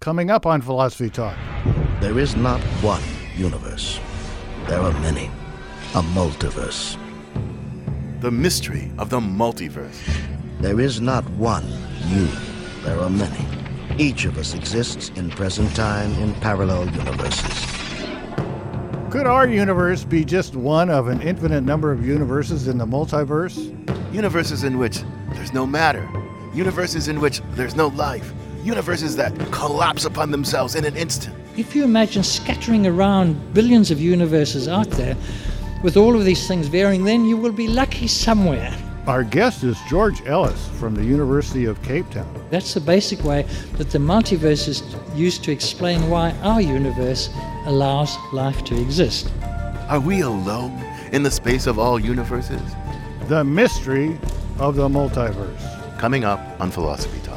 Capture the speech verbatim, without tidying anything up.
coming up on Philosophy Talk. There is not one universe. There are many. A multiverse. The mystery of the multiverse. There is not one you. There are many. Each of us exists in present time in parallel universes. Could our universe be just one of an infinite number of universes in the multiverse? Universes in which there's no matter. Universes in which there's no life. Universes that collapse upon themselves in an instant. If you imagine scattering around billions of universes out there, with all of these things varying, then you will be lucky somewhere. Our guest is George Ellis from the University of Cape Town. That's the basic way that the multiverse is used to explain why our universe allows life to exist. Are we alone in the space of all universes? The mystery of the multiverse. Coming up on Philosophy Talk.